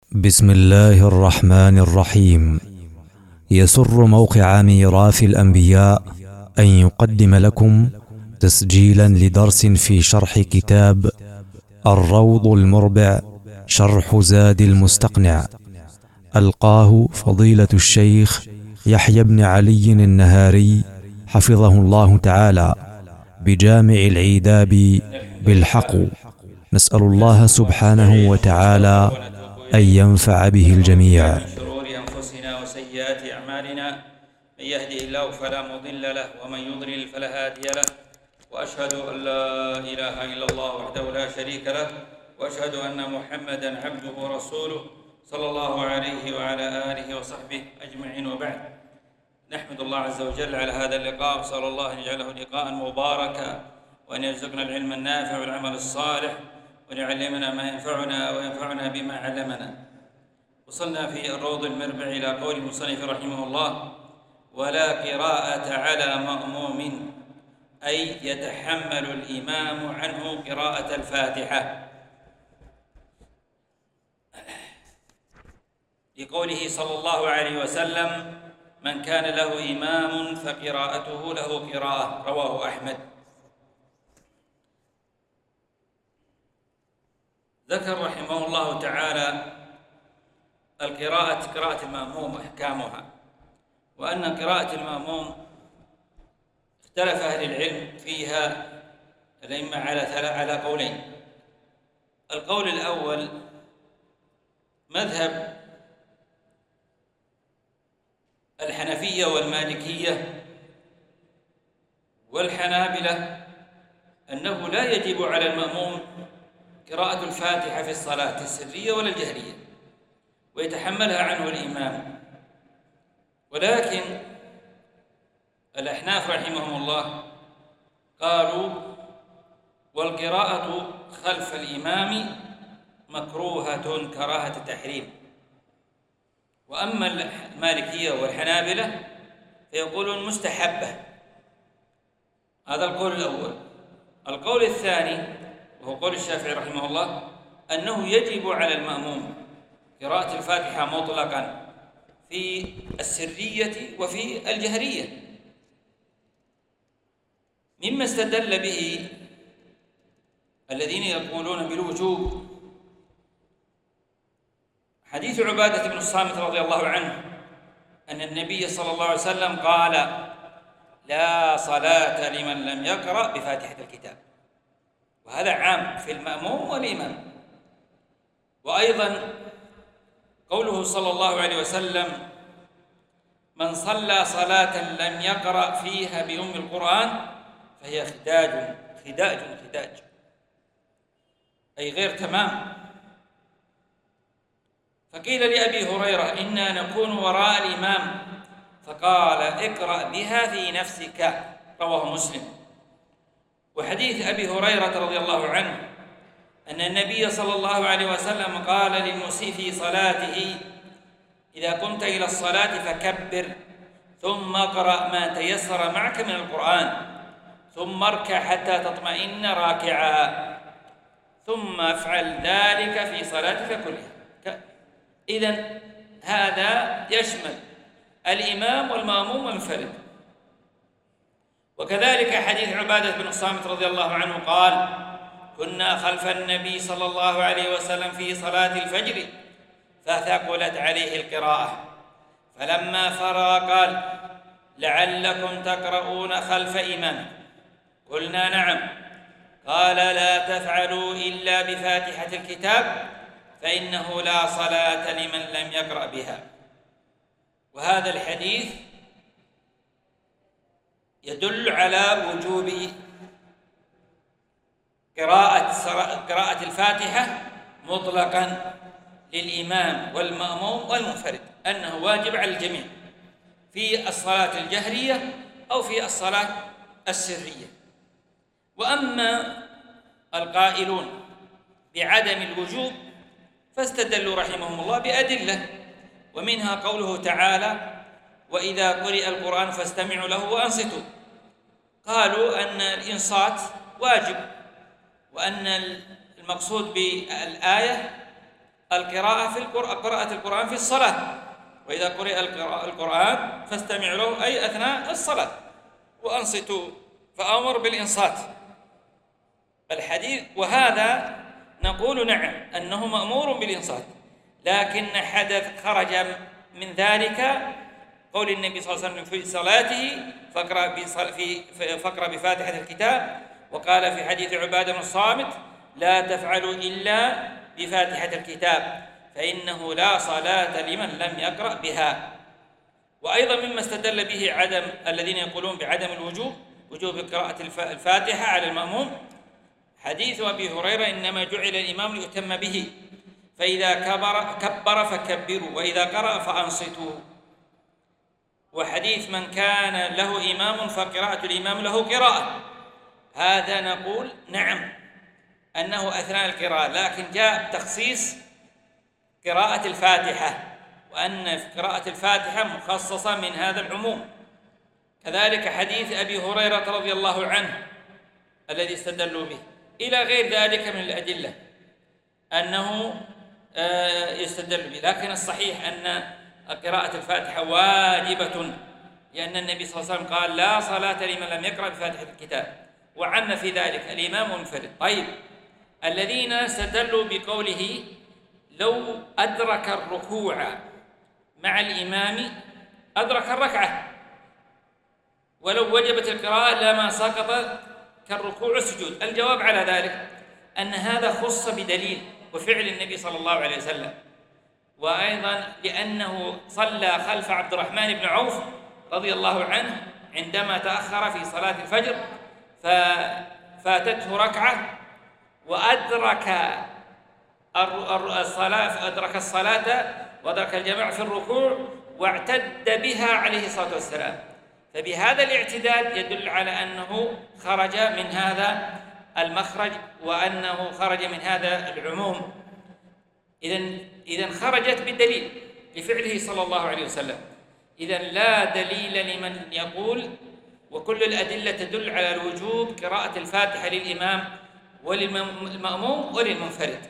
بسم الله الرحمن الرحيم. يسر موقع ميراث الأنبياء أن يقدم لكم تسجيلا لدرس في شرح كتاب الروض المربع شرح زاد المستقنع، ألقاه فضيلة الشيخ يحيى بن علي النهاري حفظه الله تعالى بجامع العيداب بالحق. نسأل الله سبحانه وتعالى أن ينفع به الجميع. من شرور أنفسنا وسيئات أعمالنا، من يهده الله فلا مضل له ومن يضلل فلا هادي له، وأشهد أن لا إله إلا الله وحده لا شريك له، وأشهد أن محمدا عبده ورسوله صلى الله عليه وعلى آله وصحبه أجمعين، وبعد. نحمد الله عز وجل على هذا اللقاء، وصلى الله أن يجعله لقاء مباركا، وأن يرزقنا العلم النافع والعمل الصالح، وأن يعلمنا ما ينفعنا وينفعنا بما علمنا. وصلنا في الروض المربع إلى قول المصنف رحمه الله: ولا قراءة على مأموم، أي يتحمل الإمام عنه قراءة الفاتحة، لقوله صلى الله عليه وسلم: من كان له إمام فقراءته له قراءة، رواه أحمد. ذكر رحمه الله تعالى قراءة المأموم وأحكامها، وأن قراءة المأموم اختلف أهل العلم فيها الأئمة على قولين. القول الأول مذهب الحنفية والمالكية والحنابلة، أنه لا يجب على المأموم قراءة الفاتحة في الصلاة السرية ولا الجهرية، ويتحملها عنه الإمام. ولكن الأحناف رحمهم الله قالوا: والقراءة خلف الإمام مكروهة كراهة التحريم. وأما المالكية والحنابلة فيقولون مستحبة. هذا القول الأول. القول الثاني وهو قول الشافعي رحمه الله أنه يجب على المأموم قراءة الفاتحة مطلقا في السرية وفي الجهرية، مما استدل به الذين يقولون بالوجوب حديث عبادة بن الصامت رضي الله عنه أن النبي صلى الله عليه وسلم قال: لا صلاة لمن لم يقرأ بفاتحة الكتاب. وهذا عام في المأموم والإمام. وأيضا قوله صلى الله عليه وسلم: من صلى صلاة لم يقرأ فيها بأم القرآن فهي خداج، أي غير تمام. فقيل لأبي هريرة: إنا نكون وراء الإمام، فقال: اقرأ بها في نفسك، رواه مسلم. وحديث أبي هريرة رضي الله عنه أن النبي صلى الله عليه وسلم قال للمسيء في صلاته: إذا قمت إلى الصلاة فكبر، ثم اقرأ ما تيسر معك من القرآن، ثم اركع حتى تطمئن راكعا، ثم افعل ذلك في صلاتك كلها. إذن هذا يشمل الإمام والمأموم والمنفرد. وكذلك حديث عبادة بن الصامت رضي الله عنه قال: كنا خلف النبي صلى الله عليه وسلم في صلاة الفجر فثقلت عليه القراءة، فلما فرغ قال: لعلكم تقرؤون خلف إمام؟ قلنا: نعم. قال: لا تفعلوا إلا بفاتحة الكتاب، فإنه لا صلاة لمن لم يقرأ بها. وهذا الحديث يدل على وجوب قراءة الفاتحة مطلقا للإمام والمأموم والمنفرد، أنه واجب على الجميع في الصلاة الجهرية أو في الصلاة السرية. وأما القائلون بعدم الوجوب فاستدلوا رحمهم الله بأدلة، ومنها قوله تعالى: وإذا قرئ القرآن فاستمعوا له وأنصتوا. قالوا أن الإنصات واجب، وأن المقصود بالآية قراءة القرآن في الصلاة، وإذا قرئ القرآن فاستمعوا له أي أثناء الصلاة وأنصتوا، فأمر بالإنصات الحديث. وهذا نقول نعم أنه مأمور بالإنصات، لكن حدث خرج من ذلك قول النبي صلى الله عليه وسلم في صلاته فاقرأ بفاتحة الكتاب، وقال في حديث عبادة بن الصامت لا تفعلوا إلا بفاتحة الكتاب فإنه لا صلاة لمن لم يقرأ بها. وأيضا مما استدل به الذين يقولون بعدم وجوب قراءة الفاتحة على المأموم حديث أبي هريرة إنما جعل الإمام ليؤتم به، فإذا كبر فكبروا وإذا قرأ فأنصتوا. وحديث من كان له إمام فقراءة الإمام له قراءة، هذا نقول نعم أنه أثناء القراءة، لكن جاء تخصيص قراءة الفاتحة، وأن قراءة الفاتحة مخصصة من هذا العموم. كذلك حديث أبي هريرة رضي الله عنه الذي استدلوا به، إلى غير ذلك من الأدلة أنه يستدل به. لكن الصحيح أن قراءة الفاتحة واجبة، لأن النبي صلى الله عليه وسلم قال لا صلاة لمن لم يقرأ بفاتحة الكتاب، وعم في ذلك الإمام منفرد. طيب، الذين استدلوا بقوله لو أدرك الركوع مع الإمام أدرك الركعة، ولو وجبت القراءة لما سقط كالركوع والسجود. الجواب على ذلك أن هذا خص بدليل وفعل النبي صلى الله عليه وسلم، وأيضا لأنه صلى خلف عبد الرحمن بن عوف رضي الله عنه عندما تأخر في صلاة الفجر ففاتته ركعة، وأدرك الصلاة وأدرك الجماعة في الركوع واعتد بها عليه الصلاة والسلام. فبهذا الاعتداد يدل على أنه خرج من هذا المخرج، وأنه خرج من هذا العموم. إذن خرجت بالدليل لفعله صلى الله عليه وسلم. إذن لا دليل لمن يقول، وكل الأدلة تدل على الوجوب قراءة الفاتحة للإمام وللمأموم وللمنفرد،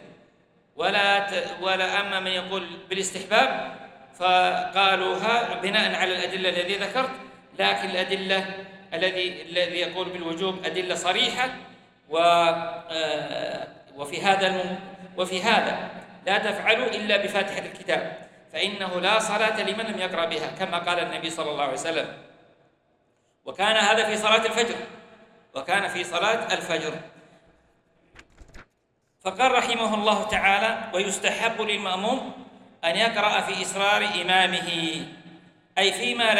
ولا أما من يقول بالاستحباب فقالوها بناء على الأدلة التي ذكرت، لكن الأدلة الذي يقول بالوجوب أدلة صريحة. وفي هذا لا تفعلوا إلا بفاتحة الكتاب فإنه لا صلاة لمن لم يقرأ بها، كما قال النبي صلى الله عليه وسلم. وكان هذا في صلاة الفجر. فقال رحمه الله تعالى: ويستحب للمأموم أن يقرأ في إسرار إمامه، أي فيما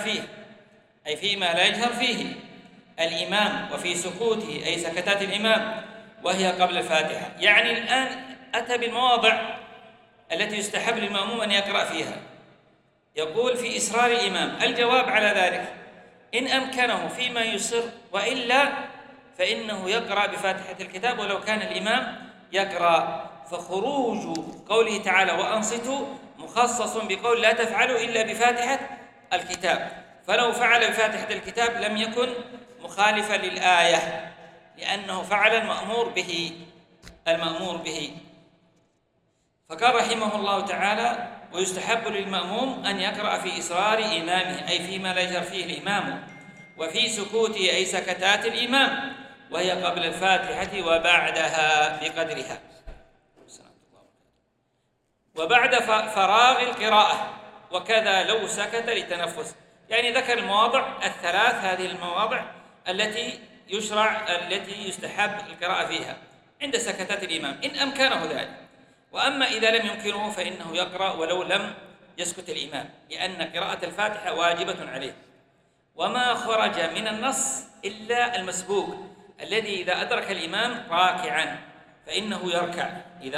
لا يجهر فيه الإمام، وفي سكوته أي سكتات الإمام وهي قبل الفاتحة. يعني الآن أتى بالمواضع التي يستحب للمأموم أن يقرأ فيها. يقول في إسرار الإمام، الجواب على ذلك إن أمكنه فيما يسر، وإلا فإنه يقرأ بفاتحة الكتاب ولو كان الإمام يقرأ. فخروج قوله تعالى وأنصتوا مخصص بقول لا تفعلوا إلا بفاتحة الكتاب، فلو فعل بفاتحة الكتاب لم يكن مخالفا للآية، لأنه فعل المأمور به. فقال رحمه الله تعالى: ويستحب للمأموم أن يقرأ في إسرار إمامه، أي فيما لا يجهر فيه الإمام، وفي سكوته أي سكتات الإمام، وهي قبل الفاتحة وبعدها بقدرها، وبعد فراغ القراءة، وكذا لو سكت لتنفس. يعني ذكر المواضع الثلاث، هذه المواضع التي يستحب القراءة فيها عند سكتات الإمام إن أمكنه ذلك. وأما إذا لم يمكنه فإنه يقرأ ولو لم يسكت الإمام، لأن قراءة الفاتحة واجبة عليه. وما خرج من النص إلا المسبوق الذي إذا أدرك الإمام راكعا فإنه يركع،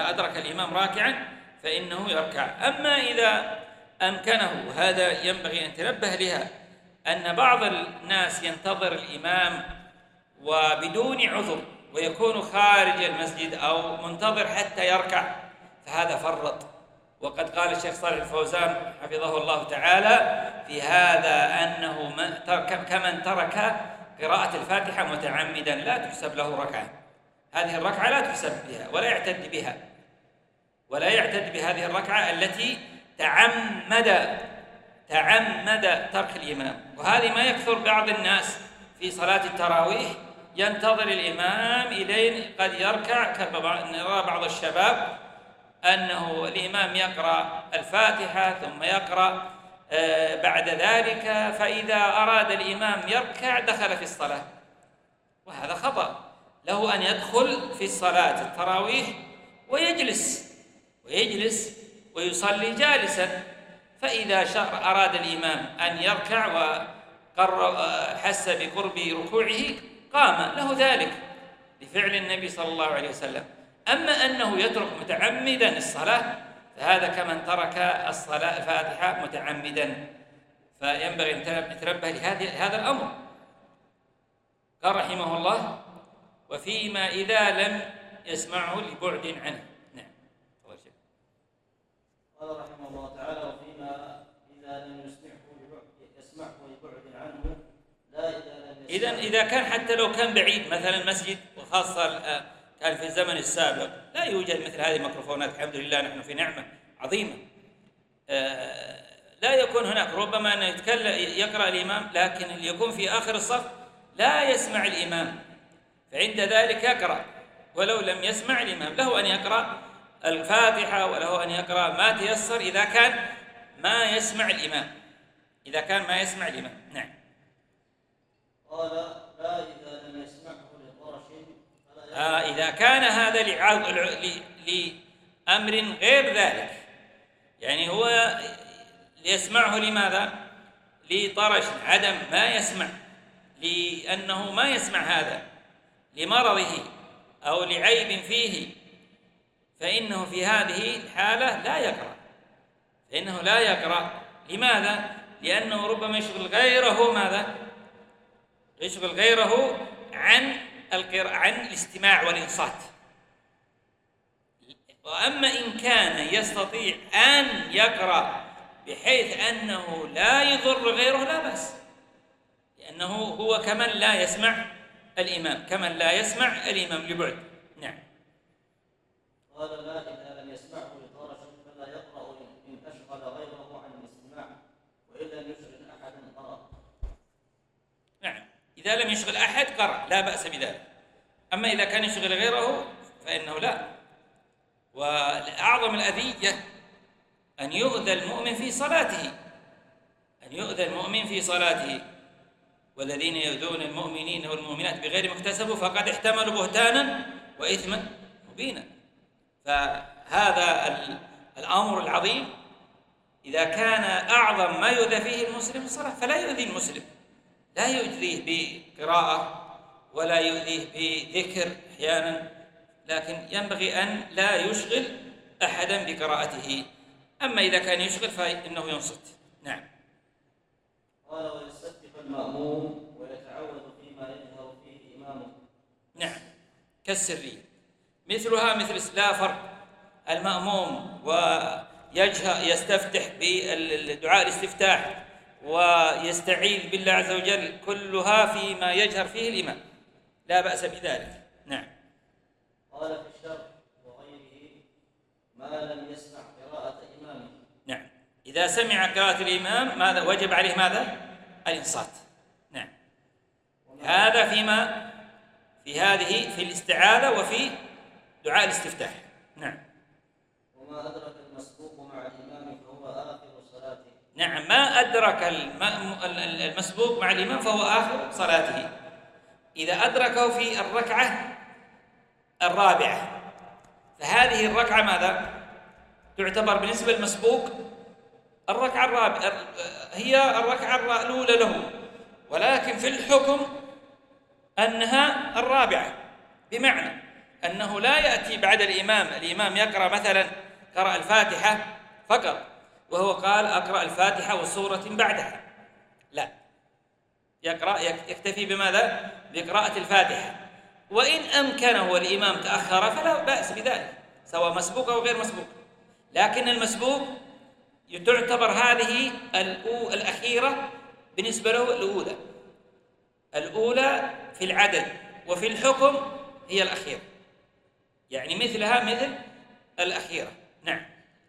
أما إذا أمكنه، هذا ينبغي أن تنبه لها، أن بعض الناس ينتظر الإمام وبدون عذر ويكون خارج المسجد أو منتظر حتى يركع، فهذا فرط. وقد قال الشيخ صالح الفوزان حفظه الله تعالى في هذا أنه كمن ترك قراءة الفاتحة متعمدا لا تحسب له ركعة، هذه الركعة لا تحسب بها ولا يعتد بها. ولا يعتد بهذه الركعة التي تعمد ترك الإمام. وهذه ما يكثر بعض الناس في صلاة التراويح، ينتظر الإمام إلين قد يركع، كما نرى بعض الشباب أنه الإمام يقرأ الفاتحة ثم يقرأ بعد ذلك، فإذا أراد الإمام يركع دخل في الصلاة، وهذا خطأ. له أن يدخل في الصلاة التراويح ويجلس ويصلي جالسا، فإذا أراد الإمام أن يركع وحس بقرب ركوعه قام، له ذلك لفعل النبي صلى الله عليه وسلم. أما أنه يترك متعمدا الصلاة فهذا كمن ترك الصلاة الفاتحة متعمدا، فينبغي أن نتنبه لهذا الأمر. قال رحمه الله: وفيما إذا لم يسمعه لبعد عنه. نعم. قال رحمه الله تعالى: وفيما إذا لم يسمعه لبعد عنه، لا إذا لم إذا كان حتى لو كان بعيد، مثلا مسجد، وخاصة كان في الزمن السابق لا يوجد مثل هذه الميكروفونات، الحمد لله نحن في نعمة عظيمة، لا يكون هناك، ربما أن يقرأ الإمام لكن يكون في آخر الصف لا يسمع الإمام، فعند ذلك يقرأ ولو لم يسمع الإمام. له أن يقرأ الفاتحة وله أن يقرأ ما تيسر إذا كان ما يسمع الإمام، نعم. قال: لا إذا لم يسمعه لطرش إذا كان هذا لأمر غير ذلك، يعني هو يسمعه لماذا؟ لطرش، عدم ما يسمع، لأنه ما يسمع هذا لمرضه أو لعيب فيه، فإنه في هذه الحالة لا يقرأ. لماذا؟ لأنه ربما يشغل غيره عن الاستماع والإنصات. وأما إن كان يستطيع أن يقرأ بحيث أنه لا يضر غيره لا بأس، لأنه هو كمن لا يسمع الإمام لبعد. نعم. قال: لا إذا لم يسمعه لطرش فلا يقرأ إن أشغل غيره عن الاستماع، وإن لم يشغل أحدا قرأ. نعم، إذا لم يشغل أحد قرأ لا بأس بذلك. أما إذا كان يشغل غيره فإنه لا. وأعظم الأذية أن يؤذى المؤمن في صلاته، والذين يؤذون المؤمنين والمؤمنات بغير ما اكتسبوا فقد احتملوا بهتانا وإثما مبينا. فهذا الأمر العظيم إذا كان أعظم ما يؤذى فيه المسلم في الصلاة فلا يؤذي المسلم، لا يؤذيه بقراءة ولا يؤذيه بذكر أحيانا، لكن ينبغي أن لا يشغل أحدا بقراءته. أما إذا كان يشغل فإنه ينصت. نعم. قال: ويستفتح المأموم ويتعود فيما يجهر فيه إمامه. نعم، كالسرية، مثلها مثل لا فرق. المأموم يستفتح بالدعاء الاستفتاح ويستعيذ بالله عز وجل، كلها فيما يجهر فيه الإمام، لا بأس بذلك. نعم. قال: في الشرح وغيره ما لم يسمع قراءة إمامه. نعم، إذا سمع قراءة الإمام ماذا وجب عليه؟ الإنصات. نعم. هذا في الاستعاذة وفي دعاء الاستفتاح. نعم. وما أدرك المسبوق مع الإمام فهو آخر صلاته. نعم، ما أدرك المسبوق مع الإمام فهو آخر صلاته. إذا أدركه في الركعة الرابعة فهذه الركعة ماذا؟ تعتبر بالنسبة للمسبوق الركعة الرابعة، هي الركعة الأولى له، ولكن في الحكم أنها الرابعة، بمعنى أنه لا يأتي بعد الإمام يقرأ مثلا قرأ الفاتحة فقط وهو قال أقرأ الفاتحة وسورة بعدها، لا، يكتفي بماذا؟ بقراءة الفاتحة. وإن أمكنه والإمام تأخر فلا بأس بذلك، سواء مسبوق أو غير مسبوق. لكن المسبوق تعتبر هذه الأخيرة بالنسبة له الأولى في العدد، وفي الحكم هي الأخيرة، يعني مثلها مثل الأخيرة. نعم.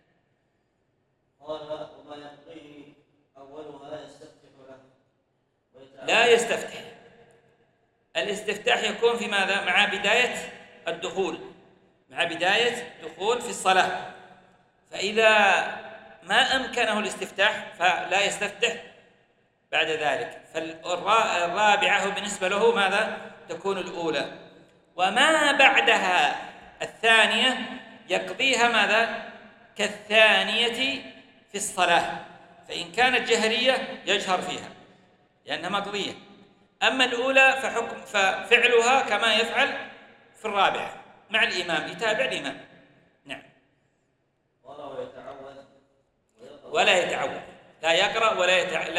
قال وما يقضيه أولها يستفتح له لا يستفتح. الاستفتاح يكون في ماذا؟ مع بداية الدخول، مع بداية الدخول في الصلاة. فإذا ما أمكنه الاستفتاح فلا يستفتح بعد ذلك. فالرابعة بالنسبة له ماذا؟ تكون الأولى. وما بعدها الثانية يقضيها ماذا؟ كالثانية في الصلاة، فإن كانت جهرية يجهر فيها لأنها مقضية. أما الأولى ففعلها كما يفعل في الرابعة مع الإمام، يتابع الإمام. نعم. قال ويتعوذ ولا يتعوذ، لا يقرأ ولا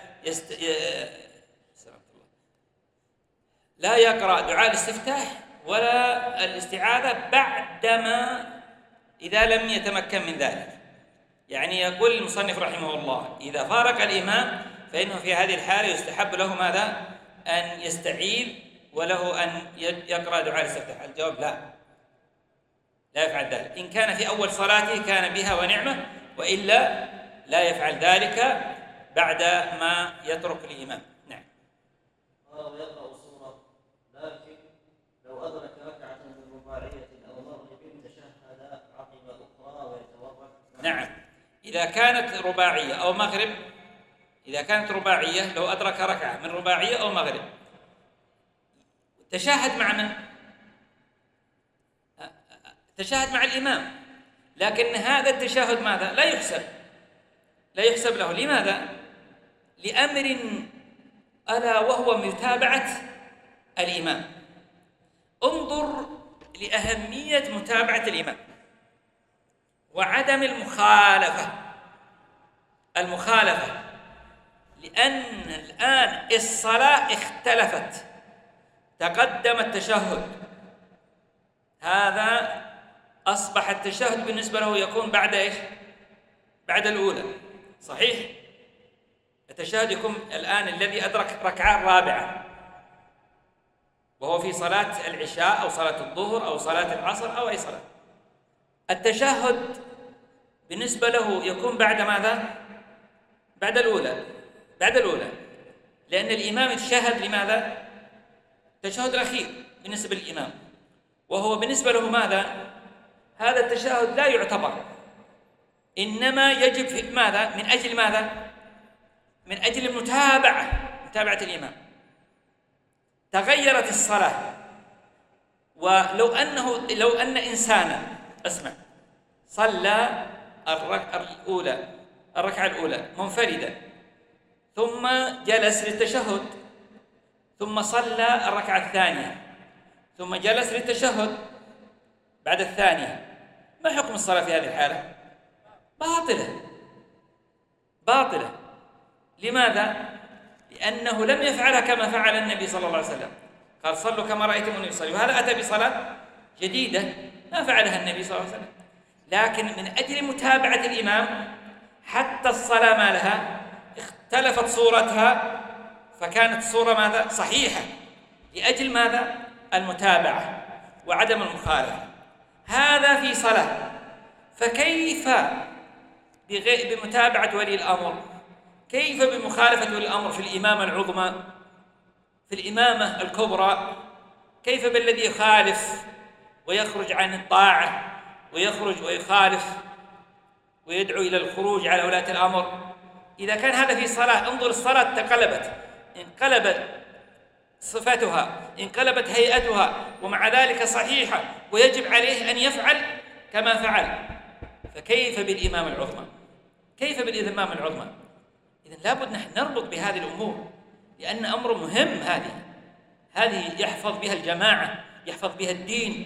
لا يقرأ دعاء الاستفتاح ولا الاستعاذة بعدما إذا لم يتمكن من ذلك. يعني يقول المصنف رحمه الله إذا فارق الإمام فإنه في هذه الحالة يستحب له ماذا؟ أن يستعيذ وله أن يقرأ دعاء الاستفتاح. الجواب لا يفعل ذلك. إن كان في أول صلاته كان بها ونعمة، وإلا لا يفعل ذلك بعد ما يترك الإمام. نعم. قال ويقرأ سورة، لكن لو أدرك ركعة من رباعية أو مغرب تشهد عقب أخرى ويتورك. نعم. إذا كانت رباعية أو مغرب، إذا كانت رباعية لو أدرك ركعة من رباعية أو مغرب تشاهد مع من؟ تشاهد مع الإمام، لكن هذا التشاهد ماذا؟ لا يحسب له. لماذا؟ لأمر ألا وهو متابعة الإمام. انظر لأهمية متابعة الإمام وعدم المخالفة، لأن الآن الصلاة اختلفت، تقدم التشهد، هذا أصبح التشهد بالنسبة له يكون بعد إيش؟ بعد الأولى. صحيح؟ التشهد يكون الآن الذي أدرك ركعة رابعة وهو في صلاة العشاء أو صلاة الظهر أو صلاة العصر أو أي صلاة. التشهد بالنسبة له يكون بعد ماذا؟ بعد الأولى، لأن الإمام يتشهد لماذا؟ التشهد الأخير بالنسبة للإمام، وهو بالنسبة له ماذا؟ هذا التشهد لا يعتبر، إنما يجب في ماذا؟ من أجل ماذا؟ من أجل متابعة الإمام. تغيرت الصلاة، ولو أن إنسانا صلى الركعة الأولى منفردا ثم جلس للتشهد، ثم صلى الركعة الثانية ثم جلس للتشهد بعد الثانية، ما حكم الصلاة في هذه الحالة؟ باطلة. لماذا؟ لأنه لم يفعلها كما فعل النبي صلى الله عليه وسلم، قال صلوا كما رأيتموني يصلي، وهذا أتى بصلاة جديدة ما فعلها النبي صلى الله عليه وسلم. لكن من أجل متابعة الإمام حتى الصلاة ما لها اختلفت صورتها، فكانت الصورة ماذا؟ صحيحة، لأجل ماذا؟ المتابعة وعدم المخالفة. هذا في صلاة، فكيف بمتابعة ولي الأمر؟ كيف بمخالفة ولي الأمر في الإمامة العظمى، في الإمامة الكبرى؟ كيف بالذي يخالف ويخرج عن الطاعة ويخرج ويخالف ويدعو إلى الخروج على ولاة الأمر؟ إذا كان هذا في صلاة، انظر الصلاة تقلبت، انقلبت صفتها، انقلبت هيئتها، ومع ذلك صحيحة ويجب عليه أن يفعل كما فعل، فكيف بالإمام العظمى؟ إذن لابد نحن نربط بهذه الأمور، لأن أمر مهم. هذه يحفظ بها الجماعة، يحفظ بها الدين.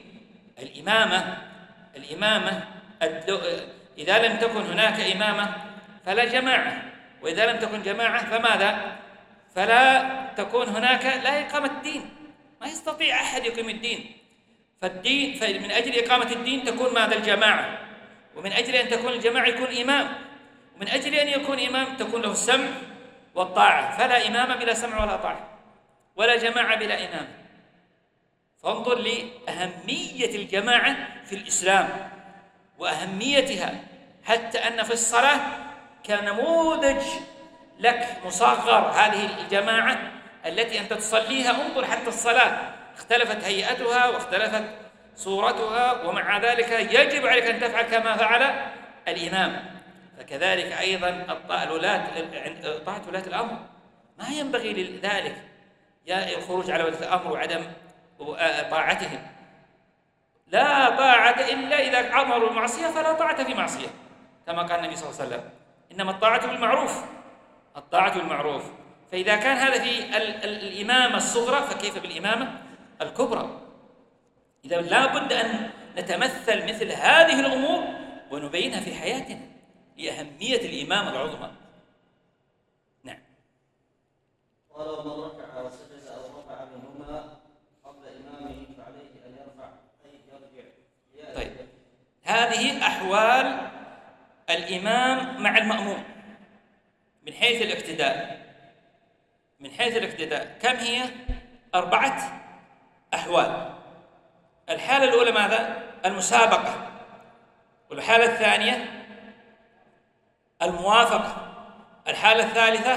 الإمامة إذا لم تكن هناك إمامة فلا جماعة، وإذا لم تكن جماعة فماذا؟ فلا تكون هناك لا إقامة الدين، ما يستطيع أحد يقيم الدين. فمن أجل إقامة الدين تكون ماذا؟ الجماعة، ومن أجل أن تكون الجماعة يكون إمام، ومن أجل أن يكون إمام تكون له السمع والطاعة، فلا إمام بلا سمع ولا طاعة، ولا جماعة بلا إمام. فانظر لأهمية الجماعة في الإسلام وأهميتها، حتى أن في الصلاة كنموذج لك مصغر هذه الجماعة التي أنت تصليها. انظر حتى الصلاة اختلفت هيئتها واختلفت صورتها، ومع ذلك يجب عليك أن تفعل كما فعل الإمام. فكذلك أيضا طاعة ولاة الأمر، ما ينبغي لذلك الخروج على ولاة الأمر وعدم طاعتهم. لا طاعة إلا إذا أمروا المعصية، فلا طاعة في معصية، كما قال النبي صلى الله عليه وسلم: إنما الطاعة بالمعروف، الطاعة بالمعروف. فإذا كان هذا في الإمامة الصغرى، فكيف بالإمامة الكبرى؟ إذا لا بد أن نتمثل مثل هذه الأمور ونبينها في حياتنا لأهمية الإمامة العظمى. نعم. ولو من ركع وسجد أو رفع منهما قبل إمامه فعليه أن يرفع أي يرجع. طيب، هذه أحوال الإمام مع المأموم من حيث الاقتداء. من حيث الاقتداء كم هي؟ 4 أحوال. الحالة الأولى ماذا؟ المسابقة. والحالة الثانية الموافقة. الحالة الثالثة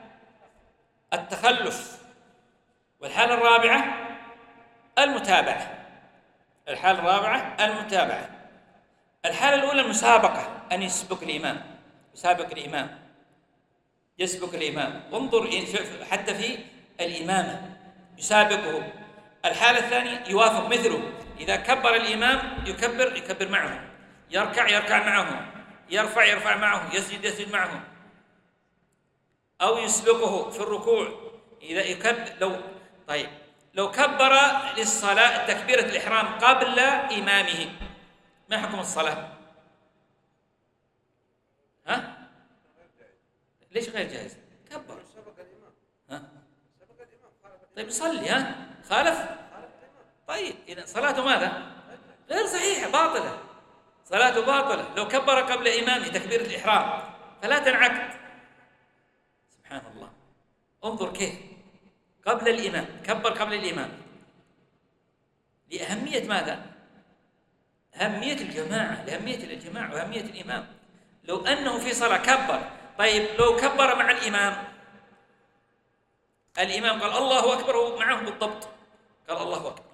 التخلف. والحالة الرابعة المتابعة. الحالة الرابعة المتابعة. الحالة الأولى المسابقة، أن يسبق الإمام، يسابق الإمام، يسبق الإمام. انظر حتى في الإمامة يسابقه. الحالة الثانية يوافق مثله، إذا كبر الإمام يكبر معه، يركع معه، يرفع معه، يسجد معه، أو يسبقه في الركوع إذا يكبر. لو كبر للصلاة تكبيرة الإحرام قبل إمامه، ما حكم الصلاة؟ ها؟ ليش غير جائز؟ كبر. طيب يصلي، خالف. طيب إذا صلاته ماذا؟ غير صحيحة، باطلة، صلاته باطلة. لو كبر قبل إمامه تكبيرة الإحرام فلا تنعقد. سبحان الله، انظر كيف قبل الإمام، كبر قبل الإمام لأهمية ماذا؟ أهمية الجماعة، لأهمية الجماعة وأهمية الإمام. لو أنه في صلاة كبر، طيب لو كبر مع الإمام قال الله أكبر، هو معه بالضبط قال الله أكبر،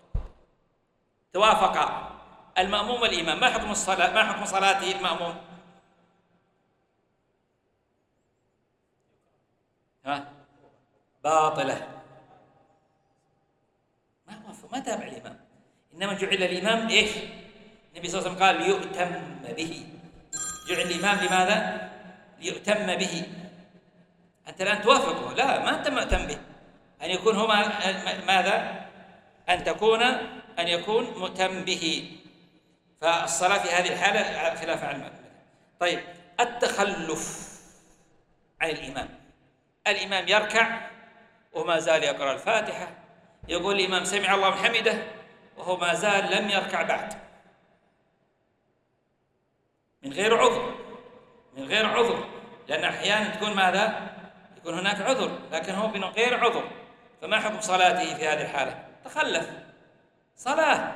توافق المأموم والإمام، ما حكم الصلاة؟ ما حكم صلاته المأموم؟ باطلة، ما تابع الإمام. إنما جعل الإمام إيش؟ النبي صلى الله عليه وسلم قال ليؤتم به. جعل الإمام لماذا؟ ليؤتم به. أنت الآن توافقه؟ لا، ما أنت مؤتم به. أن يكون هو ماذا؟ أن يكون مؤتم به. فالصلاة في هذه الحالة خلاف عن المأموم. طيب، التخلف عن الإمام. الإمام يركع وما زال يقرأ الفاتحة، يقول الإمام سمع الله من حمده وهو ما زال لم يركع بعد، من غير عذر، لأن أحيانا تكون ماذا؟ يكون هناك عذر، لكن هو من غير عذر. فما حكم صلاته في هذه الحالة؟ تخلف صلاة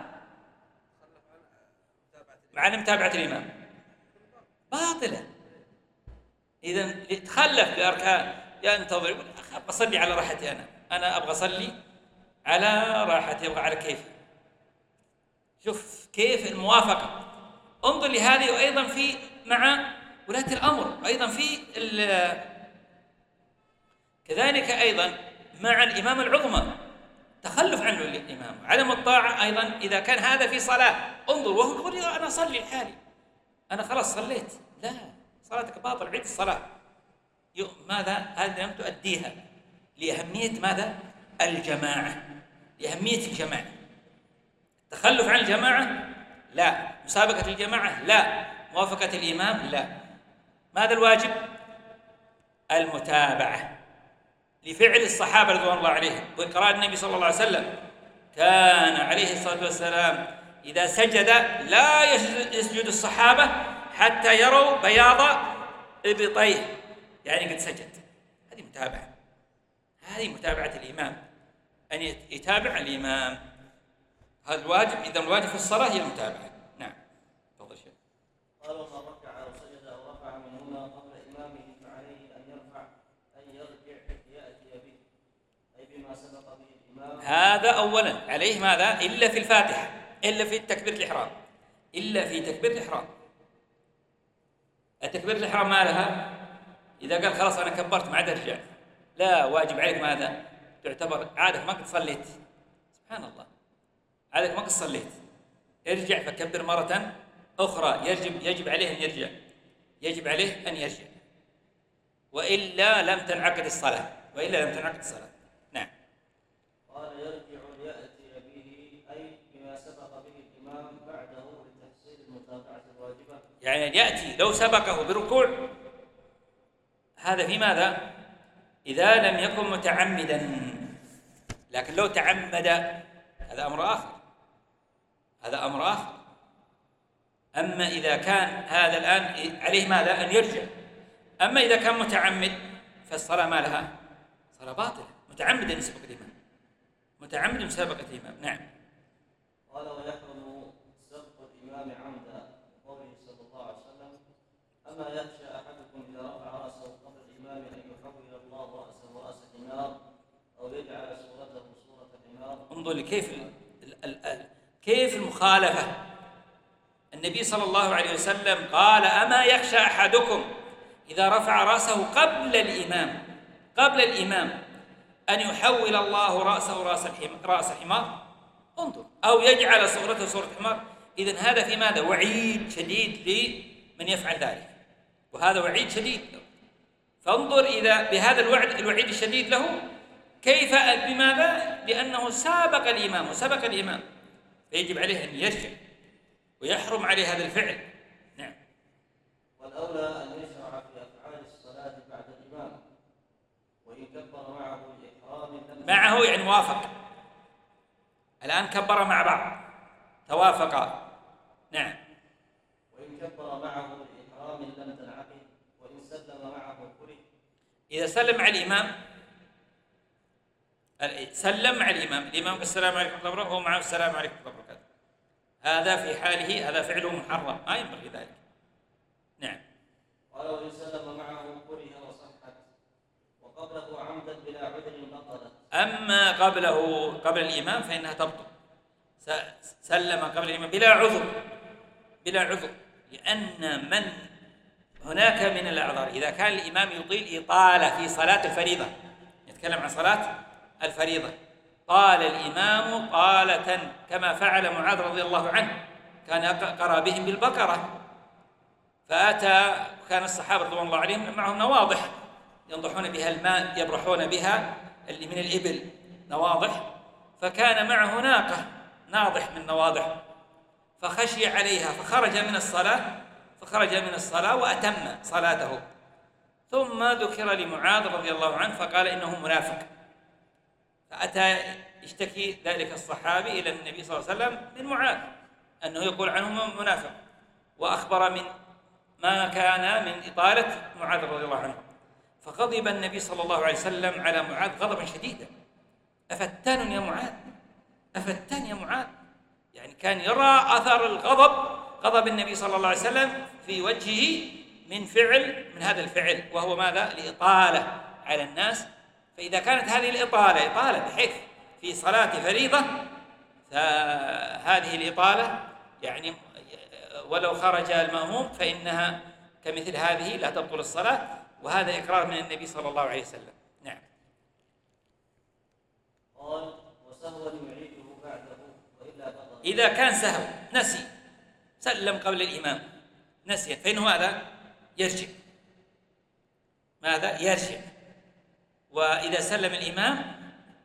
مع متابعة الإمام باطلة. إذا تخلف بأركان، ينتظر، يقول أبغى أصلي على راحتي، أنا أبغى أصلي على راحتي، أبغى على كيفي. شوف كيف الموافقة. انظر لهذه. وأيضا في مع ولاة الأمر، أيضا في كذلك أيضا مع الإمام العظمى تخلف عنه الإمام، عدم الطاعة. أيضا إذا كان هذا في صلاة، انظر وهو يقول أنا أصلي لحالي، أنا خلاص صليت. لا، صلاتك باطل، عيد الصلاة. ماذا؟ هذا لم تؤديها لأهمية ماذا؟ الجماعة، لأهمية الجماعة. التخلف عن الجماعة لا، مسابقة الجماعة لا، موافقة الإمام لا. ماذا الواجب؟ المتابعة لفعل الصحابة رضوان الله عليهم وإقرار النبي صلى الله عليه وسلم. كان عليه الصلاة والسلام إذا سجد لا يسجد الصحابة حتى يروا بياض إبطيه، يعني قد سجد. هذه متابعة، هذه متابعة الإمام، أن يتابع الإمام. هذا الواجب. إذا الواجب في الصلاة هي المتابعة. نعم، تفضل شيخ. الإمام. هذا أولا عليه ماذا؟ إلا في الفاتحة، إلا في تكبيرة الإحرام، إلا في تكبيرة الإحرام. التكبيرة الإحرام ما لها؟ إذا قال خلاص أنا كبرت ما عاد أرجع، لا، واجب عليك ماذا؟ تعتبر عادك ما قد صليت، سبحان الله، عادك ما قد صليت، ارجع فكبر مرة أخرى، يجب عليه أن يرجع، يجب عليه أن يرجع، وإلا لم تنعقد الصلاة، وإلا لم تنعقد الصلاة. نعم. قال يرجع ليأتي به أي بما سبق به الإمام بعده لتحصيل المتابعة الواجبة. يعني يأتي لو سبقه بركوع، هذا في ماذا؟ إذا لم يكن متعمدا، لكن لو تعمد هذا أمر آخر، هذا أمر آخر. أما إذا كان هذا الآن عليه ماذا؟ أن يرجع. أما إذا كان متعمد فالصلاة ما لها؟ صلاة باطلة، متعمد أن يسبق الإمام، متعمد مسابقة الإمام. نعم. قال ويحرم سبق الإمام عمدا قوله صلى الله عليه وسلم أما يخشى أحدكم إذا رفع رأسه قبل الإمام أن يحول الله رأسه رأس حمار أو يجعل صورته صورة حمار. انظر كيف كيف المخالفة. النبي صلى الله عليه وسلم قال أما يخشى أحدكم إذا رفع رأسه قبل الإمام أن يحول الله رأسه رأس حمار، انظر، أو يجعل صورته صورة حمار. إذن هذا في ماذا؟ وعيد شديد لمن يفعل ذلك، وهذا وعيد شديد. فانظر إذا بهذا الوعيد الشديد له كيف بماذا؟ لأنه سابق الإمام، فيجب عليه أن يرجع ويحرم عليه هذا الفعل. نعم. والأولى أن يشرع في أفعال الصلاة بعد الإمام وإن كبر معه الإحرام معه يعني وافق، الآن كبر مع بعض، توافقا. نعم. وإن كبر معه الإحرام لم تنعقد وإن سلم معه كره. إذا سلم مع الإمام، سلم مع الإمام قال السلام عليكم ورحمة الله وبركاته، وهو معه السلام عليكم ورحمة الله وبركاته، هذا في حاله هذا فعله محرم، ما ينبغي ذلك. نعم. قال وإن سلم معه كره وصحت وقبله عمدا بلا عذر بطلت. أما قبل الإمام فإنها تبطل. سلم قبل الإمام بلا عذر، لأن من هناك من الأعذار إذا كان الإمام يطيل إطالة في صلاة الفريضة، نتكلم عن صلاة الفريضة، طال الإمام طالة كما فعل معاذ رضي الله عنه، كان قرأ بهم بالبقرة، فأتى كان الصحابة رضي الله عليهم معهم نواضح ينضحون بها الماء، يبرحون بها من الإبل نواضح، فكان معه ناقة ناضح من نواضح، فخشي عليها فخرج من الصلاة وأتم صلاته. ثم ذكر لمعاذ رضي الله عنه فقال إنه منافق، فأتى يشتكي ذلك الصحابي إلى النبي صلى الله عليه وسلم من معاذ أنه يقول عنه منافق، وأخبر من ما كان من إطالة معاذ رضي الله عنه. فغضب النبي صلى الله عليه وسلم على معاذ غضبا شديدا، أفتان يا معاذ، يعني كان يرى أثر غضب النبي صلى الله عليه وسلم في وجهه من هذا الفعل، وهو ماذا؟ الإطالة على الناس. فإذا كانت هذه الإطالة بحيث في صلاة فريضة، فهذه الإطالة يعني ولو خرج المأموم فإنها كمثل هذه لا تبطل الصلاة، وهذا إقرار من النبي صلى الله عليه وسلم. نعم. قال وسهوا يعيده بعده وإلا بطل. إذا كان سهو نسي سلم قبل الإمام نسيا فإنه ماذا؟ يرجع. وإذا سلم الإمام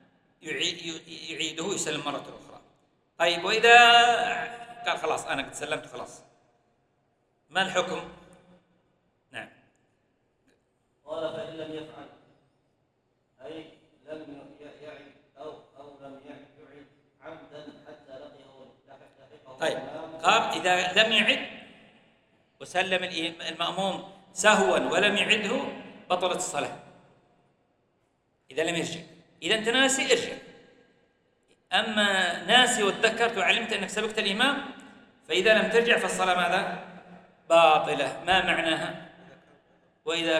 يعيده يسلم مرة أخرى. طيب وإذا قال خلاص أنا قد سلمت خلاص، ما الحكم؟ نعم. قال فإن لم يفعل أي لم يعد أو لم يعد عمدا حتى لحقه. طيب قال إذا لم يعد وسلم المأموم سهوا ولم يعده بطلت الصلاة إذا لم يرجع. إذا أنت ناسي ارجع، أما ناسي وتذكرت وعلمت أنك سبقت الإمام فإذا لم ترجع فالصلاة ماذا؟ باطلة. ما معناها؟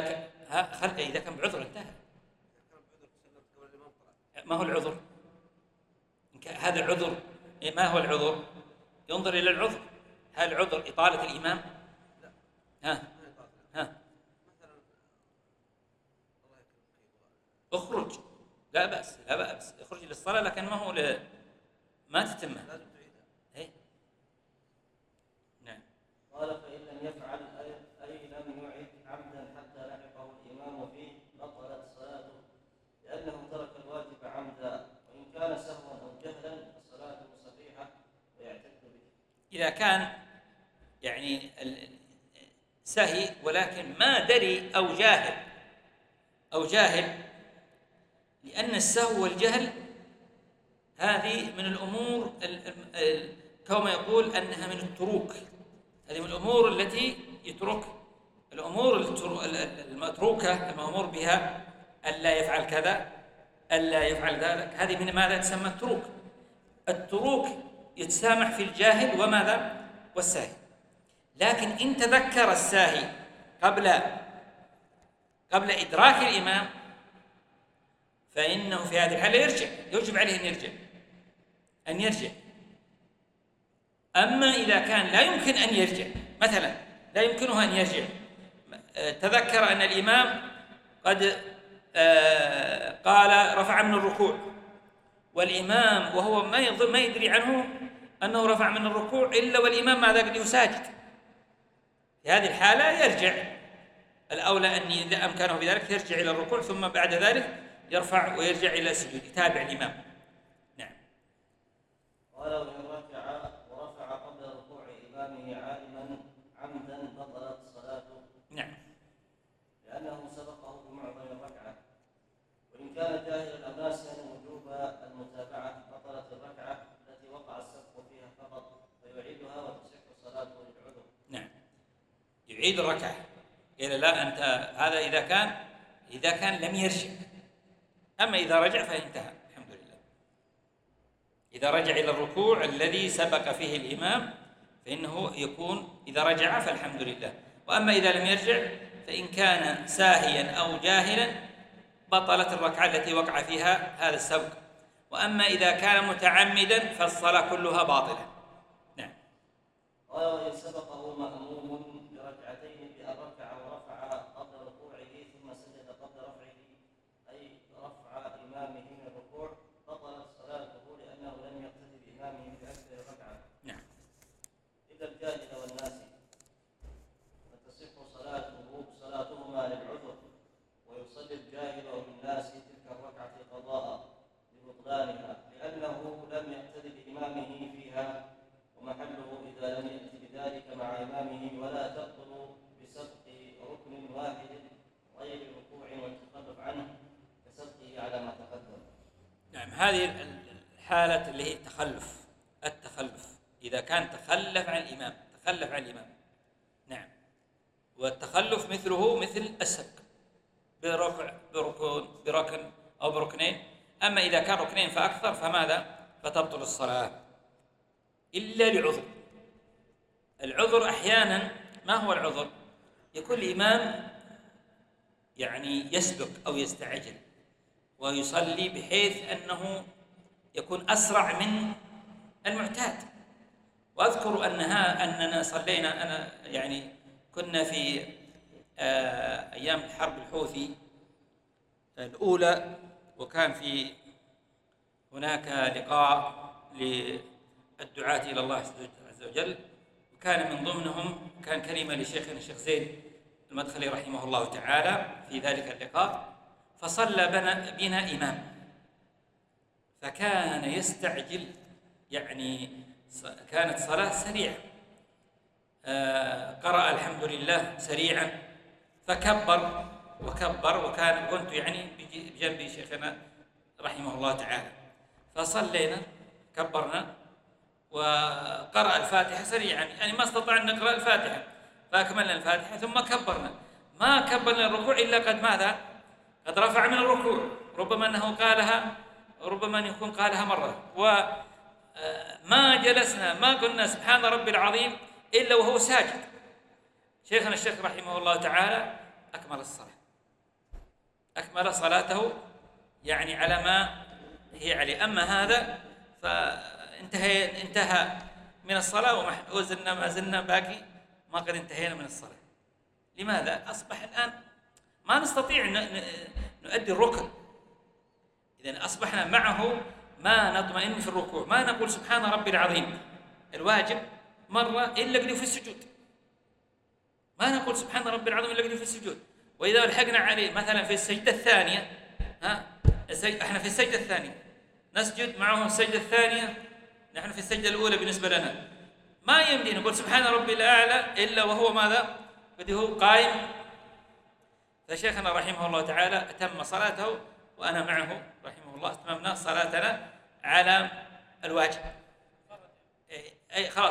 إذا كان بعذر انتهى. ما هو العذر؟ هذا عذر. ما هو العذر؟ ينظر إلى العذر. هل العذر إطالة الإمام؟ ها اخرج، لا بأس اخرج للصلاة، لكن ما هو ما تتمه. نعم. قال فإن لم يفعل أي لم يعد عمدا حتى لحقه الإمام فيه بطلت صلاته، لأنه ترك الواجب عمدا، وإن كان سهوا أو جهلا فصلاته صحيحة ويعتد به. إذا كان يعني سهي ولكن ما دري أو جاهل، لأن السهو والجهل هذه من الأمور كما يقول أنها من التروك. هذه من الأمور التي يترك، الأمور المتروكة المأمور بها، ألا يفعل كذا ألا يفعل ذلك، هذه من ماذا تسمى التروك. التروك يتسامح في الجاهل وماذا والساهي. لكن إن تذكر الساهي قبل إدراك الإمام فإنه في هذه الحالة يجب عليه أن يرجع. أما إذا كان لا يمكن أن يرجع، مثلا لا يمكنه أن يرجع، تذكر أن الإمام قد قال رفع من الركوع، والإمام وهو ما يدري عنه أنه رفع من الركوع إلا والإمام ماذا قد يساجد، في هذه الحالة يرجع. الأولى أن إذا أمكنه بذلك يرجع إلى الركوع، ثم بعد ذلك يرفع ويرجع إلى السجود، يتابع الإمام. نعم. قال وإن ركع ورفع قبل ركوع إمامه عمدا بطلت صلاته. نعم. لأنه سبقه بمعظم الركعة، وإن كان جاهلا أو ناسيا وجوب المتابعة بطلت الركعة التي وقع السبق فيها فقط، فيعيدها وتصح صلاته للعذر. نعم، يعيد الركعة. قيل لا، أنت هذا إذا كان لم يرجع. أما إذا رجع فانتهى، الحمد لله. إذا رجع إلى الركوع الذي سبق فيه الإمام فإنه يكون إذا رجع فالحمد لله. وأما إذا لم يرجع فإن كان ساهيا أو جاهلا بطلت الركعة التي وقع فيها هذا السبق. وأما إذا كان متعمدا فالصلاة كلها باطلة. نعم. قال وإن سبقه مأموم بركعتين بأن ركع ورفع قبل ركوعه ثم سجد قبل رفعه، أي رفع إمامه من الركوع، بطلت صلاته لأنه لم يقتدي بإمامه في أكثر الركعة. نعم. إلا الجاهل والناسي فتصح صلاتهما للعذر، ويصلي الجاهل أو الناسي تلك الركعة قضاء لبطلانها، لأنه لم يقتدي بإمامه فيها، ومحله إذا لم يأتي بذلك مع إمامه، ولا تبطل بسبق ركن واحد غير الركوع والتخلف عنه كسبقه على ما تقدم. نعم، هذه الحالة اللي هي التخلف إذا كان تخلف عن الإمام. نعم. والتخلف مثله مثل السبق بركن أو بركنين. أما إذا كان ركنين فأكثر فماذا؟ فتبطل الصلاة إلا لعذر. العذر أحيانا ما هو العذر؟ يكون الإمام يعني يسبق أو يستعجل ويصلي بحيث أنه يكون أسرع من المعتاد. وأذكر أننا صلينا، كنا في أيام الحرب الحوثي الأولى، وكان في هناك لقاء للدعاة إلى الله عز وجل، وكان من ضمنهم كان كلمة لشيخنا الشيخ زيد المدخلي رحمه الله تعالى في ذلك اللقاء، فصلى بنا إمام فكان يستعجل، كانت صلاة سريعة، قرأ الحمد لله سريعا فكبر كنت بجنب شيخنا رحمه الله تعالى، فصلينا كبرنا وقرأ الفاتحة سريعا، ما استطعنا أن نقرأ الفاتحة، فأكملنا الفاتحة ثم كبرنا، ما كبرنا الركوع إلا قد رفع من الركوع، ربما أنه قالها، ربما أن يكون قالها مرة، وما جلسنا ما قلنا سبحان ربي العظيم إلا وهو ساجد. شيخنا الشيخ رحمه الله تعالى أكمل صلاته على ما هي عليه. أما هذا انتهى من الصلاة وزلنا ما زلنا باقي ما قد انتهينا من الصلاة. لماذا؟ أصبح الآن ما نستطيع نؤدي الركن. إذن أصبحنا معه ما نطمئن في الركوع، ما نقول سبحان ربي العظيم الواجب مرة إلا قد في السجود، ما نقول سبحان ربي العظيم إلا قد في السجود. وإذا لحقنا عليه مثلا في السجدة الثانية، احنا في السجدة الثانية نسجد معه السجدة الثانية، نحن في السجدة الأولى بالنسبة لنا، ما يمدي نقول سبحان ربي الأعلى إلا وهو ماذا؟ قد هو قائم. فشيخنا رحمه الله تعالى أتم صلاته وأنا معه رحمه الله، أتممنا صلاتنا على الواجب. أي خلاص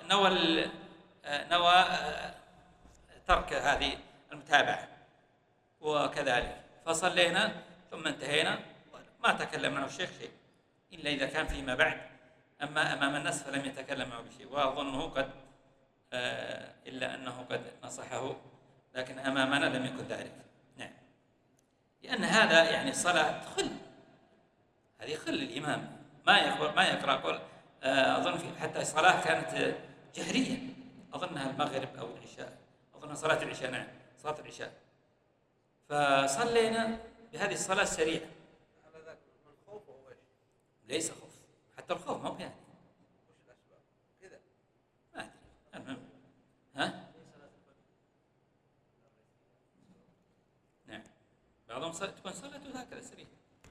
نوى ترك هذه المتابعة، وكذلك فصلينا ثم انتهينا، ما تكلم معه الشيخ شيء إلا إذا كان فيما بعد، أما أمام الناس فلم يتكلم معه بشيء، وأظنه قد إلا أنه قد نصحه، لكن أمامنا لم يكن ذلك. نعم، لأن هذا يعني الصلاة هذه خل الإمام ما يقرأ قل أظن حتى الصلاة كانت جهرية، أظنها المغرب أو العشاء، أظنها صلاة العشاء. نعم، صلاة العشاء. فصلينا بهذه الصلاة السريعة. ليس خوف، حتى الخوف ما هو يعني كذا، ما أدري. المهم نعم، بعضهم تكون صلاته هكذا سريعة.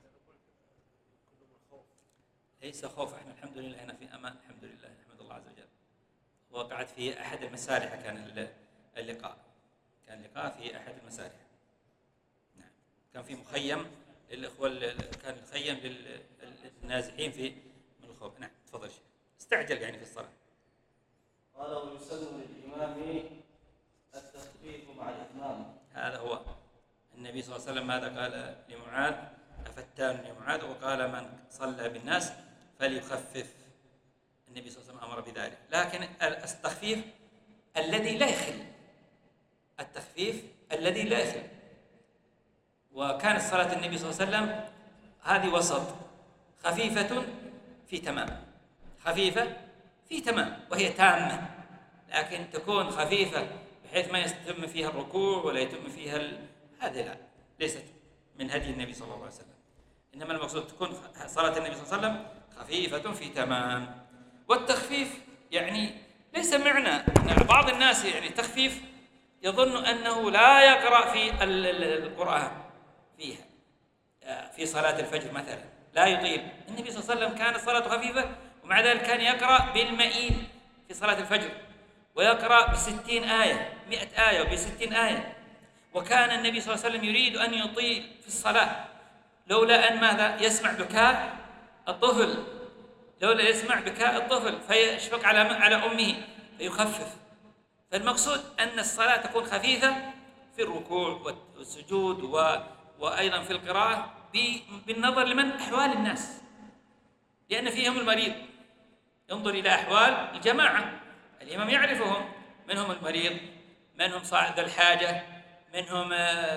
ليس خوف، احنا الحمد لله هنا في أمان، الحمد لله، نحمد الله عز وجل. وقعت في أحد المسارح، كان اللقاء في أحد المسارح. نعم، كان في مخيم للإخوة، كان الخيم للنازحين من الخوف. نعم، تفضل شيخ. استعجل يعني في الصلاة. قال ويسن للإمام التخفيف مع الإتمام. هذا هو النبي صلى الله عليه وسلم ماذا قال لمعاذ؟ أفتان يا معاذ، وقال من صلى بالناس فليخفف. النبي صلى الله عليه وسلم أمر بذلك، لكن التخفيف الذي لا يخل، التخفيف الذي لا يخل. وكانت صلاة النبي صلى الله عليه وسلم هذه وسط، خفيفة في تمام، خفيفة في تمام وهي تامة، لكن تكون خفيفة بحيث ما يتم فيها الركوع ولا يتم فيها هذه لا، ليست من هدي النبي صلى الله عليه وسلم. إنما المقصود تكون صلاة النبي صلى الله عليه وسلم خفيفة في تمام. والتخفيف يعني ليس معنى أن بعض الناس يعني تخفيف يظن أنه لا يقرأ في القرآن فيها، في صلاة الفجر مثلا لا يطيل. النبي صلى الله عليه وسلم كانت صلاته خفيفة، ومع ذلك كان يقرأ بالمئين في صلاة الفجر، ويقرأ ب60 آية، 100 آية وب60 آية. وكان النبي صلى الله عليه وسلم يريد أن يطيل في الصلاة، لولا أن ماذا؟ يسمع بكاء الطفل، لولا يسمع بكاء الطفل فيشفق على أمه فيخفف. فالمقصود أن الصلاة تكون خفيفة في الركوع والسجود وأيضا في القراءة بالنظر لمن أحوال الناس، لأن فيهم المريض. انظر إلى أحوال الجماعة، الإمام يعرفهم، منهم المريض، منهم صاحب الحاجة، منهم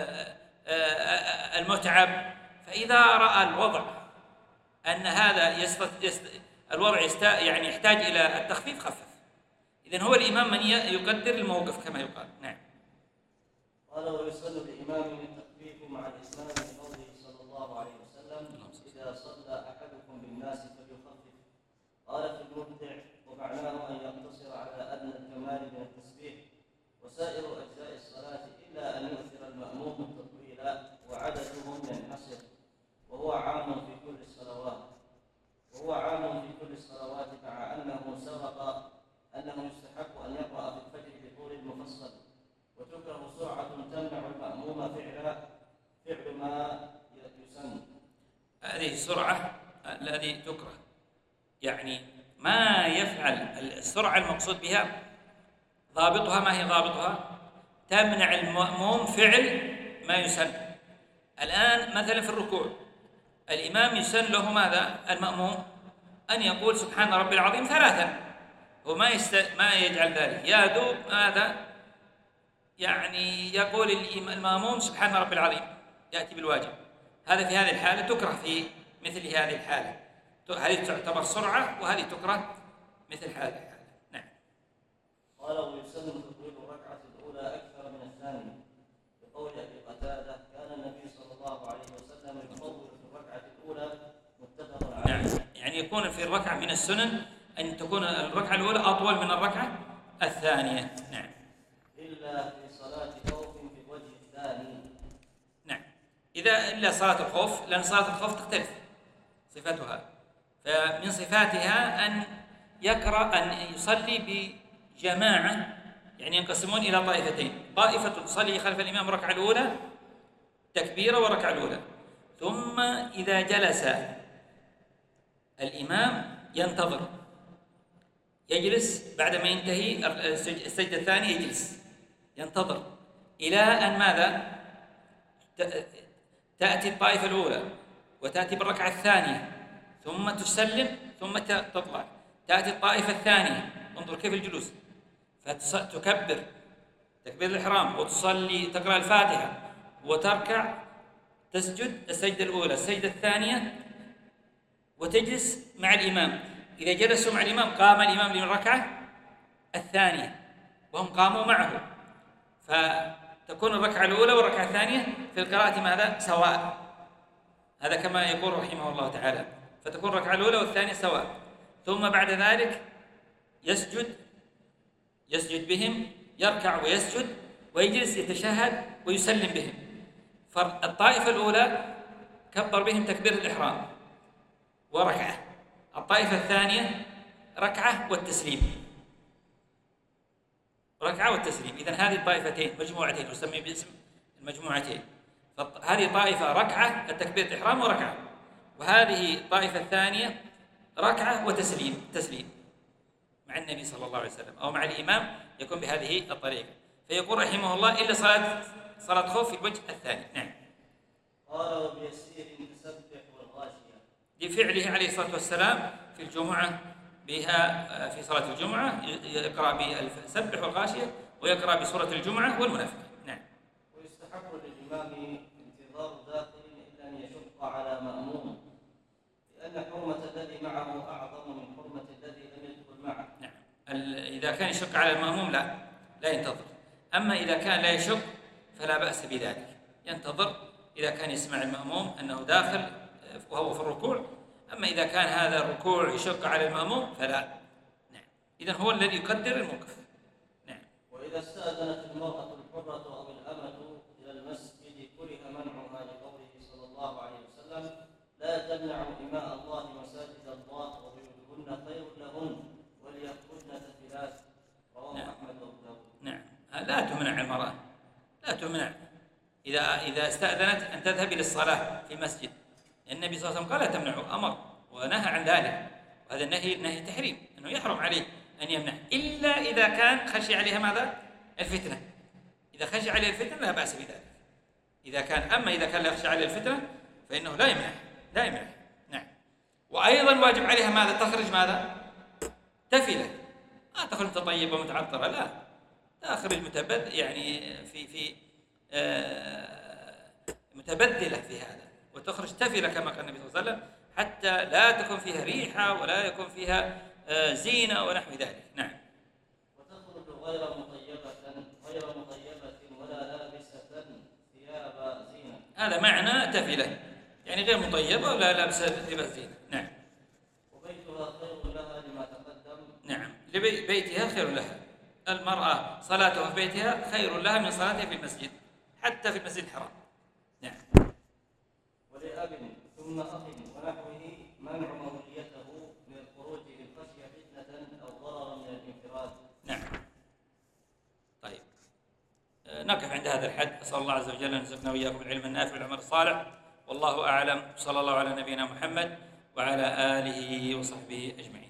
المتعب. فإذا رأى الوضع أن هذا الوضع يعني يحتاج إلى التخفيف خفف. إذن هو الإمام من يقدر الموقف كما يقال. نعم. قال ويسن الإمام التخفيف مع الإسلام بقوله صلى الله عليه وسلم إذا صلى أحدكم بالناس فليخفف. قال في المبدع ومعناه أن يقتصر على أدنى الكمال من التسبيح، وسائر أجزاء الصلاة إلا أن يؤثر المأموم التطويل وعددهم ينحصر، وهو عام في كل الصلوات، مع أنه سبق أنه يستحق أن يقرأ في الفجر بطول المفصل، وتكره سرعة تمنع المأموم فعل ما يسن. هذه السرعة التي تكره، يعني ما يفعل السرعة المقصود بها ضابطها، ما هي ضابطها؟ تمنع المأموم فعل ما يسن. الآن مثلا في الركوع الإمام يسن له ماذا؟ المأموم أن يقول سبحان ربي العظيم 3، وما ما يجعل ذلك، يا دوب ماذا؟ يعني يقول المأموم سبحان ربي العظيم، يأتي بالواجب. هذا في هذه الحالة تكره، في مثل هذه الحالة هذه تعتبر سرعة وهذه تكره مثل هذه الحالة. نعم. قال ويسن تطويل الركعة الأولى أكثر من الثانية بقول أبي قتادة كان النبي صلى الله عليه وسلم يطول في الركعة الأولى متفق عليه. نعم، يعني يكون في الركعة من السنن أن تكون الركعة الأولى أطول من الركعة الثانية. نعم. إلا في صلاة خوف في الوجه الثاني. نعم، إلا صلاة الخوف، لأن صلاة الخوف تختلف صفتها، فمن صفاتها أن يقرأ أن يصلي بجماعة، يعني ينقسمون إلى طائفتين، طائفة تصلي خلف الإمام الركعة الأولى تكبيرة والركعة الأولى، ثم إذا جلس الإمام ينتظر، يجلس بعدما ينتهي السجدة الثانية، يجلس ينتظر إلى أن ماذا؟ تأتي الطائفة الأولى وتأتي بالركعة الثانية ثم تسلم ثم تطلع، تأتي الطائفة الثانية، انظر كيف الجلوس، فتكبر تكبير الإحرام وتصلي تقرأ الفاتحة وتركع، تسجد السجدة الأولى السجدة الثانية وتجلس مع الإمام. إذا جلسوا مع الإمام قام الإمام للركعة الثانية وهم قاموا معه، فتكون الركعة الأولى والركعة الثانية في القراءة ماذا؟ سواء. هذا كما يقول رحمه الله تعالى، فتكون الركعة الأولى والثانية سواء. ثم بعد ذلك يسجد بهم، يركع ويسجد ويجلس يتشهد ويسلم بهم. فالطائفة الأولى كبر بهم تكبير الإحرام وركعة، الطائفة الثانية ركعة والتسليم، ركعة والتسليم. إذن هذه الطائفتين مجموعتين تسمى باسم المجموعتين، فهذه طائفة ركعة التكبير الإحرام وركعة، وهذه الطائفة الثانية ركعة وتسليم مع النبي صلى الله عليه وسلم أو مع الإمام، يكون بهذه الطريقة. فيقول رحمه الله إلا صلاة خوف في الوجه الثاني. نعم. قال وبيسير تسبح والغاشية، لفعله عليه الصلاة والسلام في الجمعة بها، في صلاة الجمعة يقرأ بالسبح والغاشية ويقرأ بسورة الجمعة والمنافقين. نعم. ويستحب للإمام انتظار داخل إلا أن يشق على مأموم، لأن حرمة الذي معه أعظم من حرمة الذي لم يدخل معه. نعم. إذا كان يشق على المأموم لا ينتظر، أما إذا كان لا يشق فلا بأس بذلك، ينتظر إذا كان يسمع المأموم أنه داخل وهو في الركوع. أما إذا كان هذا الركوع يشق على المأموم فلا. نعم. إذن هو الذي يقدر الموقف. نعم. وإذا استأذنت المرأة الحرة أو الأمة إلى المسجد كره منعها لقوله صلى الله عليه وسلم لا تمنعوا إماء الله مساجد الله وبيوتهن خير لهن وليأخذن تفلات. رواه أحمد وأبو داود. نعم. لا تمنع المرأة، لا تمنع إذا استأذنت أن تذهب إلى الصلاة في مسجد. النبي صلى الله عليه وسلم قال لا تمنعوا، أمر ونهى عن ذلك، وهذا النهي نهي تحريم، أنه يحرم عليه أن يمنع إلا إذا كان خشي عليها ماذا؟ الفتنة. إذا خشي عليه الفتنة لا بأس بذلك. أما إذا كان لا يخشى عليه الفتنة فإنه لا يمنع. نعم. وأيضا واجب عليها ماذا؟ تخرج ماذا؟ تفلة، ما تخرج متطيبة ومتعطرة، لا، تخرج متبذل، يعني في متبذلة في هذا، وتخرج تفلة كما قال النبي صلى الله عليه وسلم، حتى لا تكون فيها ريحة ولا يكون فيها زينة ونحو ذلك. نعم. وتخرج غير مطيبة ولا لابسة ثياب زينة. هذا معنى تفلة، يعني غير مطيبة ولا لابسة لباس زينة. نعم. وبيتها خير لها لما تقدم. نعم، بيتها خير لها، المرأة صلاتها في بيتها خير لها من صلاتها في المسجد، حتى في المسجد الحرام. نعم. ولأب ثم أخ ونحوه منع موليته من الخروج للخشية فتنة أو ضررا من الانفراد. نعم. طيب، نقف عند هذا الحد. أسأل الله عز وجل أن يرزقنا وإياكم العلم النافع والعمل الصالح، والله أعلم. صلى الله على نبينا محمد وعلى آله وصحبه أجمعين.